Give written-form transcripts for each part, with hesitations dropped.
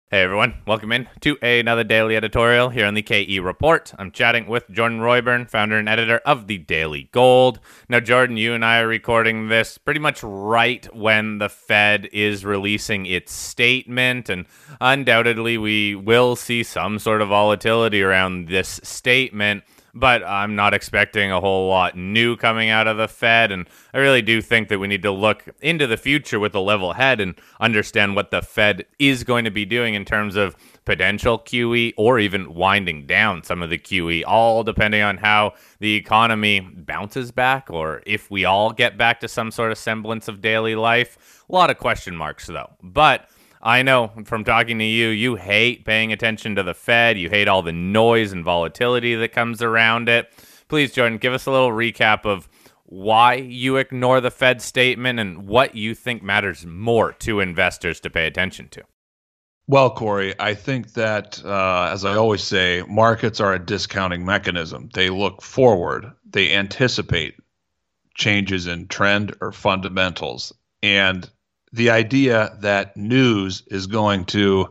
Hey everyone, welcome in to another daily editorial here on the KE Report. I'm chatting with Jordan Royburn, founder and editor of the Daily Gold. Now, Jordan, you and I are recording this pretty much right when the Fed is releasing its statement, and undoubtedly we will see some sort of volatility around this statement. But I'm not expecting a whole lot new coming out of the Fed, and I really do think that we need to look into the future with a level head and understand what the Fed is going to be doing in terms of potential QE or even winding down some of the QE, all depending on how the economy bounces back or if we all get back to some sort of semblance of daily life. A lot of question marks, though. But I know from talking to you, you hate paying attention to the Fed. You hate all the noise and volatility that comes around it. Please, Jordan, give us a little recap of why you ignore the Fed statement and what you think matters more to investors to pay attention to. Well, Corey, I think that, as I always say, markets are a discounting mechanism. They look forward, they anticipate changes in trend or fundamentals. And the idea that news is going to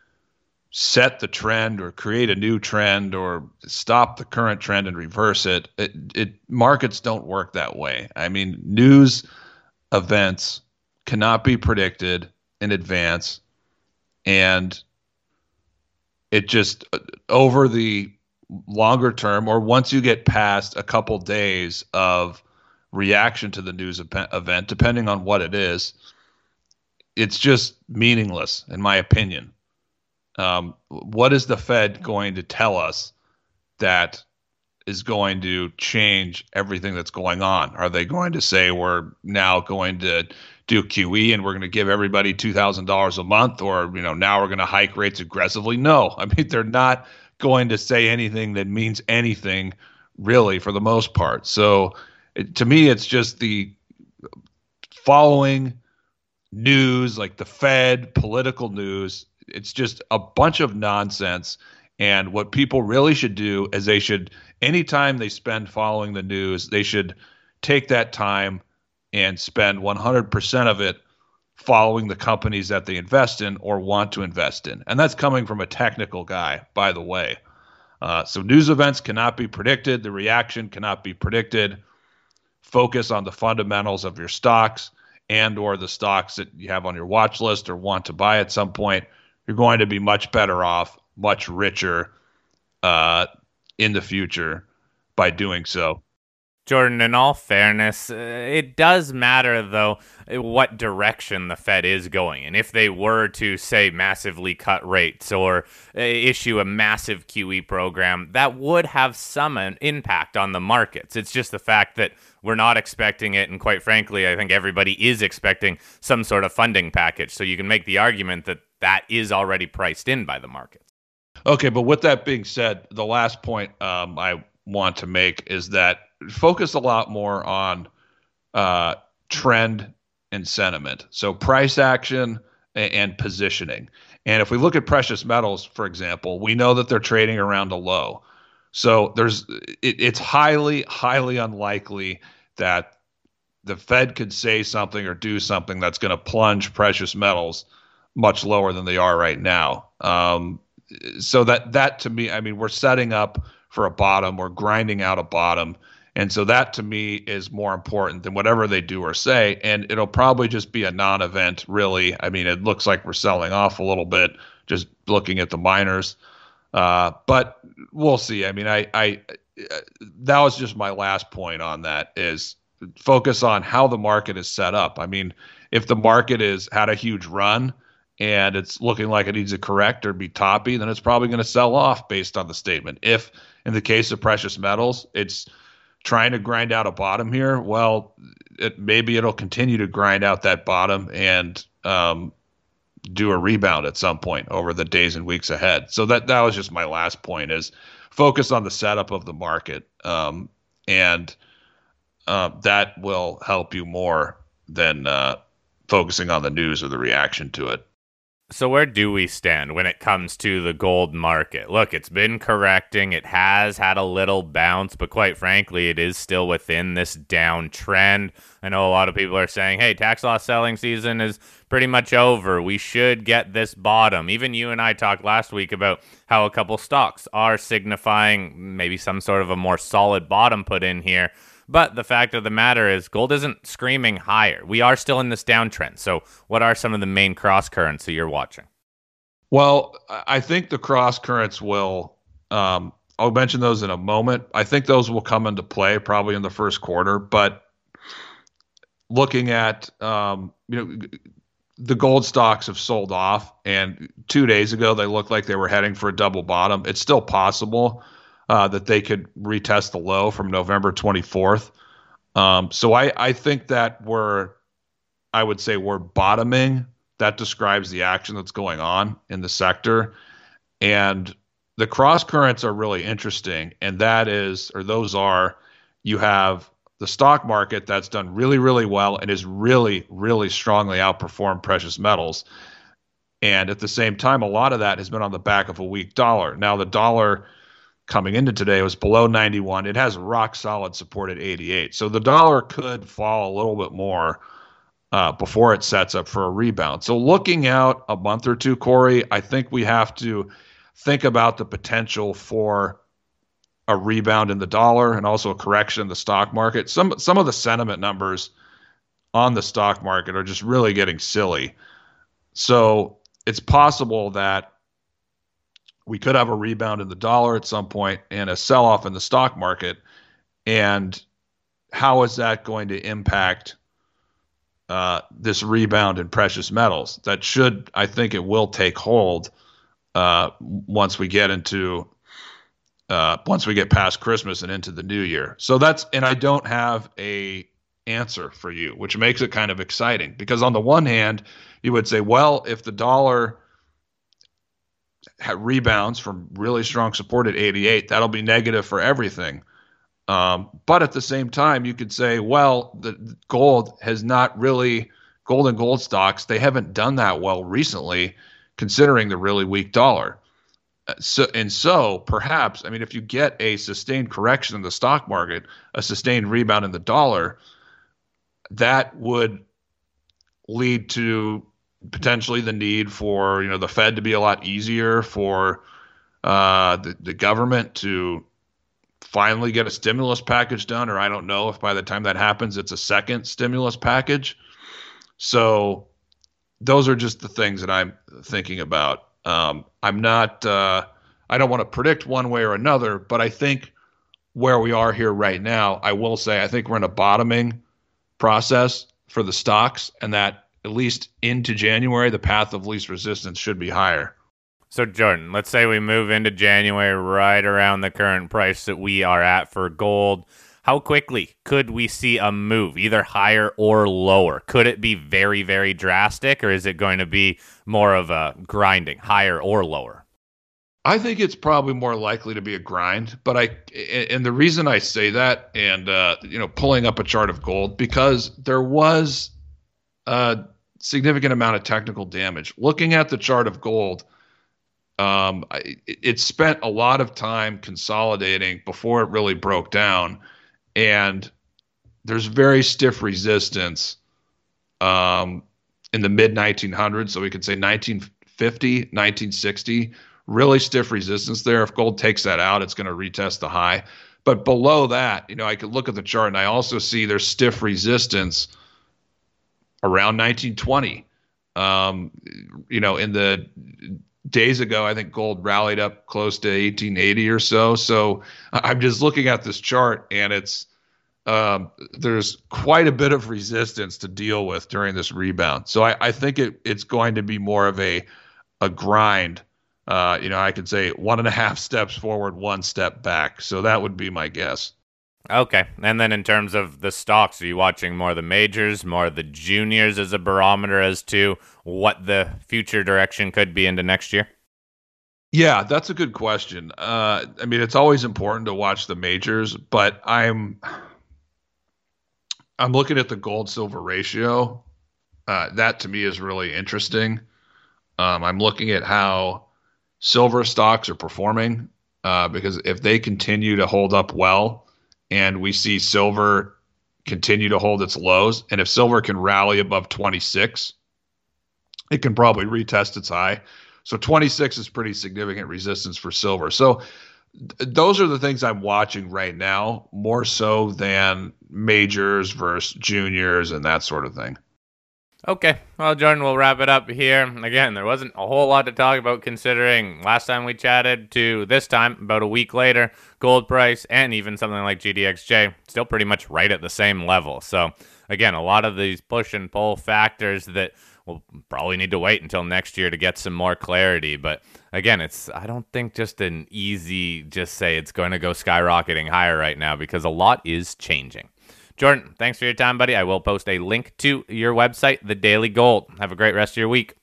set the trend or create a new trend or stop the current trend and reverse it, markets don't work that way. I mean, news events cannot be predicted in advance, and it just over the longer term, or once you get past a couple days of reaction to the news event, depending on what it is, it's just meaningless, in my opinion. What is the Fed going to tell us that is going to change everything that's going on? Are they going to say we're now going to do QE and we're going to give everybody $2,000 a month, or now we're going to hike rates aggressively? No, I mean, they're not going to say anything that means anything really, for the most part. So to me, it's just the following news, like the Fed, political news. It's just a bunch of nonsense. And what people really should do is they should, anytime they spend following the news, they should take that time and spend 100% of it following the companies that they invest in or want to invest in. And that's coming from a technical guy, by the way. So news events cannot be predicted. The reaction cannot be predicted. Focus on the fundamentals of your stocks and or the stocks that you have on your watch list or want to buy at some point. You're going to be much better off, much richer in the future by doing so. Jordan, in all fairness, it does matter, though, what direction the Fed is going. And if they were to, say, massively cut rates or issue a massive QE program, that would have some impact on the markets. It's just the fact that we're not expecting it. And quite frankly, I think everybody is expecting some sort of funding package. So you can make the argument that that is already priced in by the markets. Okay, but with that being said, the last point I want to make is that focus a lot more on trend and sentiment. So price action and positioning. And if we look at precious metals, for example, we know that they're trading around a low. So it's highly, highly unlikely that the Fed could say something or do something that's going to plunge precious metals much lower than they are right now. So that to me, I mean, we're setting up for a bottom, we're grinding out a bottom. And so that to me is more important than whatever they do or say. And it'll probably just be a non-event, really. I mean, it looks like we're selling off a little bit just looking at the miners. But we'll see. I mean, that was just my last point on that, is focus on how the market is set up. I mean, if the market has had a huge run and it's looking like it needs to correct or be toppy, then it's probably going to sell off based on the statement. If in the case of precious metals, it's trying to grind out a bottom here, well, maybe it'll continue to grind out that bottom and do a rebound at some point over the days and weeks ahead. So that was just my last point, is focus on the setup of the market. And that will help you more than focusing on the news or the reaction to it. So where do we stand when it comes to the gold market? Look, it's been correcting. It has had a little bounce, but quite frankly, it is still within this downtrend. I know a lot of people are saying, hey, tax loss selling season is pretty much over. We should get this bottom. Even you and I talked last week about how a couple stocks are signifying maybe some sort of a more solid bottom put in here. But the fact of the matter is gold isn't screaming higher. We are still in this downtrend. So what are some of the main cross currents that you're watching? Well, I think the cross currents will, I'll mention those in a moment. I think those will come into play probably in the first quarter. But looking at, the gold stocks have sold off. And 2 days ago, they looked like they were heading for a double bottom. It's still possible that they could retest the low from November 24th. So I think that I would say we're bottoming. That describes the action that's going on in the sector. And the cross currents are really interesting. And you have the stock market that's done really, really well and is really, really strongly outperformed precious metals. And at the same time, a lot of that has been on the back of a weak dollar. Now, the dollar coming into today was below 91. It has rock solid support at 88. So the dollar could fall a little bit more before it sets up for a rebound. So looking out a month or two, Corey, I think we have to think about the potential for a rebound in the dollar and also a correction in the stock market. Some of the sentiment numbers on the stock market are just really getting silly. So it's possible that we could have a rebound in the dollar at some point and a sell-off in the stock market. And how is that going to impact this rebound in precious metals? I think it will take hold once we get past Christmas and into the new year. And I don't have a answer for you, which makes it kind of exciting, because on the one hand, you would say, well, if the dollar rebounds from really strong support at 88, that'll be negative for everything. But at the same time, you could say, well, the gold and gold stocks, they haven't done that well recently, considering the really weak dollar. So perhaps, if you get a sustained correction in the stock market, a sustained rebound in the dollar, that would lead to potentially the need for, the Fed to be a lot easier, for the government to finally get a stimulus package done, or I don't know if by the time that happens, it's a second stimulus package. So those are just the things that I'm thinking about. I don't want to predict one way or another, but I think where we are here right now, I will say I think we're in a bottoming process for the stocks, and that at least into January, the path of least resistance should be higher. So, Jordan, let's say we move into January right around the current price that we are at for gold. How quickly could we see a move, either higher or lower? Could it be very, very drastic, or is it going to be more of a grinding, higher or lower? I think it's probably more likely to be a grind, and the reason I say that, and pulling up a chart of gold, because there was a significant amount of technical damage. Looking at the chart of gold, it spent a lot of time consolidating before it really broke down, and there's very stiff resistance in the mid 1900s, so we could say 1950, 1960. Really stiff resistance there. If gold takes that out, it's going to retest the high. But below that, I could look at the chart and I also see there's stiff resistance around 1920. In the days ago, I think gold rallied up close to 1880 or so. So I'm just looking at this chart, and it's there's quite a bit of resistance to deal with during this rebound. So I think it's going to be more of a grind. I could say 1.5 steps forward, 1 step back. So that would be my guess. Okay. And then in terms of the stocks, are you watching more of the majors, more of the juniors as a barometer as to what the future direction could be into next year? Yeah, that's a good question. It's always important to watch the majors, but I'm looking at the gold silver ratio. That to me is really interesting. I'm looking at how silver stocks are performing because if they continue to hold up well and we see silver continue to hold its lows, and if silver can rally above 26, it can probably retest its high. So 26 is pretty significant resistance for silver. So those are the things I'm watching right now, more so than majors versus juniors and that sort of thing. Okay, well, Jordan, we'll wrap it up here. Again, there wasn't a whole lot to talk about considering last time we chatted to this time, about a week later, gold price and even something like GDXJ still pretty much right at the same level. So, again, a lot of these push and pull factors that we'll probably need to wait until next year to get some more clarity. But again, I don't think just an easy, just say it's going to go skyrocketing higher right now because a lot is changing. Jordan, thanks for your time, buddy. I will post a link to your website, The Daily Gold. Have a great rest of your week.